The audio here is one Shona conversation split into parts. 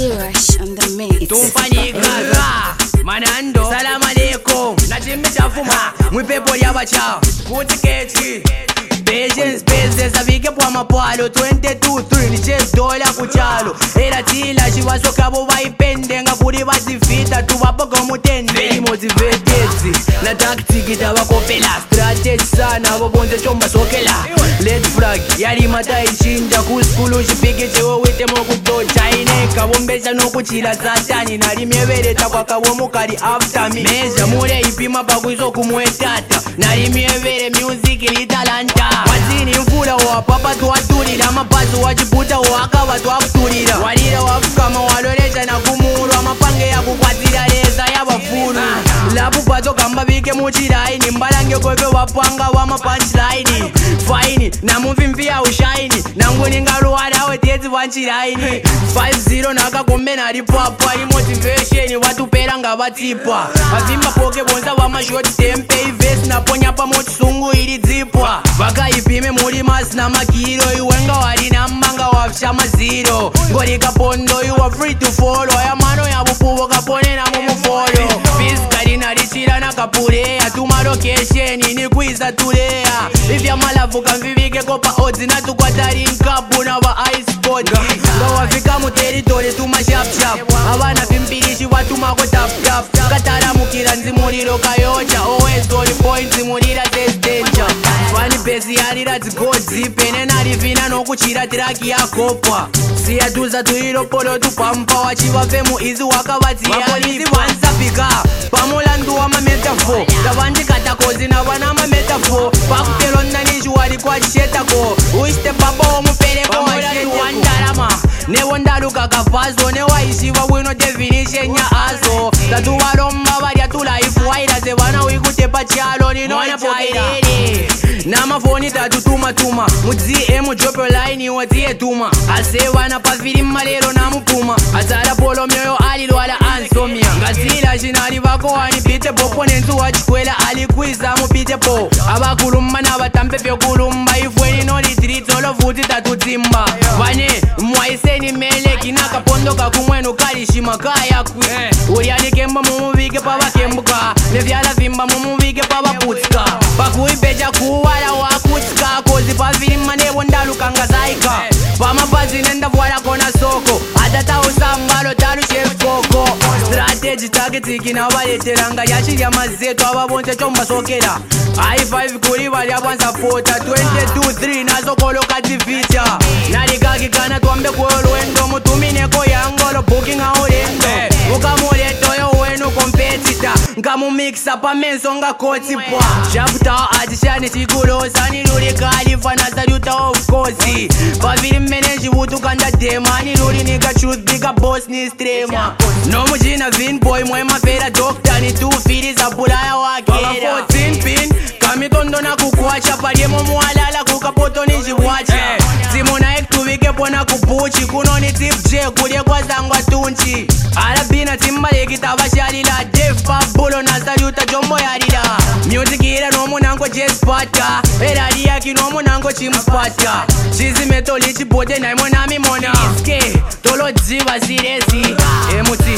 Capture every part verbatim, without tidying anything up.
T-Rush on the mix. Tumpanika Manando Salam alaikum Najimi chafuma Mwipepo lyabacha Kuti kechi Patience business avike pwa mapwalo twenty-two three ni chase dola kuchalo Era tila shivasoka bo vaipende nga kuri vazifita tuvapoka mutende Very motivated Na tactic tavakopela Strategy sana vobonze chomba sokela Red flag yari mata ichinja kuskulu shipike chewo wite mokutocha Ineka vombesha nokuchila satani Narimyevereta kwa kavomukari after me Meja mure ipima pakuiso kumwetata Narimyevere music litalanta Wazini mfula wapapa tuwaturira Mapazi wachiputa wakava tuwakuturira Walira wafukama waloresha na kumurwa Mapange ya kukwatira reza ya wafuru Lapu pato kamba vike muchiraini Mbalange kwepe wapanga wama punchline Fine na movie mvia ushaini Nangu ningaluwada wetezi wanchiraini five zero naka kumbe naripapa Motivation watu pera nga vatipa Avimba poke bonza wama short tempe Ivesi na ponya pa mochisungu ili zipwa Vaka ipime muri mas na makiro Iwenga wali na mbanga wafisha maziro Ngorika pondo you are free to follow Ya mano ya bupuvo kapone na mumu follow Fiskari na richira na kapurea Tuma location ni kuisa tulea Ifya malavu kamvivike kopa odzi Na tukwatari nkapu na wa ice spot Ngawafika mu territory tuma sharp sharp Avana pimpirishi watu mako tap tap Katara mukira nzimuriro kayocha Always on point zimurira test danger Fani pesi yarira zigodzi Pene narivina nokuchira tiraki ya kopwa Siya tuza tuiro polo tupampa Wachiva femu izi wakavati ya Wapolisi wansapika Pamulandu wa mametafor Tavanji katakozi na wana mametafor Pakutelona nishu wali kwa chishetako Uiste papa omupeleko Pamulandu wandarama Newondaluka kafazo Newaishiva wino definition ya aso Tatuwaromba varia tulaifu Wairaze vana wikutepa chalo Ninona pokerere Namafoni tatu tuma tuma Mudzi emu jopo line watie tuma Ase vana paviri malero na mupuma Azara polo myoyo alilwala ansomia Ngazila shinari vako wani pite popo Nenzu wachikwela alikwiza mupite po Abakulumba na batampe pyo kulumba Ifweni no retreat olo futi tatu timba Vane mwaiseni mele kinaka pondo kakumwenu kalishima kaya kwi Uriani kemba mumuvike pava kembuka Nevyala vimba mumuvike pava putika Pakuipecha kuwala wakutika Kozi pavilima nevo ndaluka zaika Pamapazi nenda vwala kona soko Atata usambalo talu chef koko Strategy targeting na waleteranga Yashirya mazetu ababonse chomba sokera I five kuri wali abwanza fota twenty-two three nazo koloka divita Nalikaki kana tuambe kuolwendo Mutumineko yangolo booking aolendo Ukamuleto yo wenu competitor Nkamu mixa pa menso nga koti pwa Shaputa atishani chikulosa Niluli kalifa na saluta of course Pavili meneji wutu kanda dema Niluli nika truth bigger boss ni strema No mujina vin boy mwema fera doctor Ni two fili za pulaya wakera Pala fourteen pin Kamitondo na kukuacha Paliemo mualala kukapoto nijiwacha Simona ekuvike pona kupuchi Kuno ni tip J kulie kwa zangwa tunchi Alabina timbaleki tabashalila Def pabulo na saluta jombo yarila Music ira no munango jespata Erari yaki no munango chimpata Chizi metoli chipote na imona mimona Iske tolo jiva siresi Emuti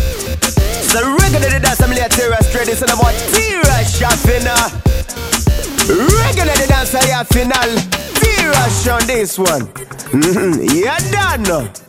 So regular dance I'm late T-Rush ready so I'm watch T-Rush a final Regular dance I a final T-Rush on this one. Mm-hmm. Yeah done.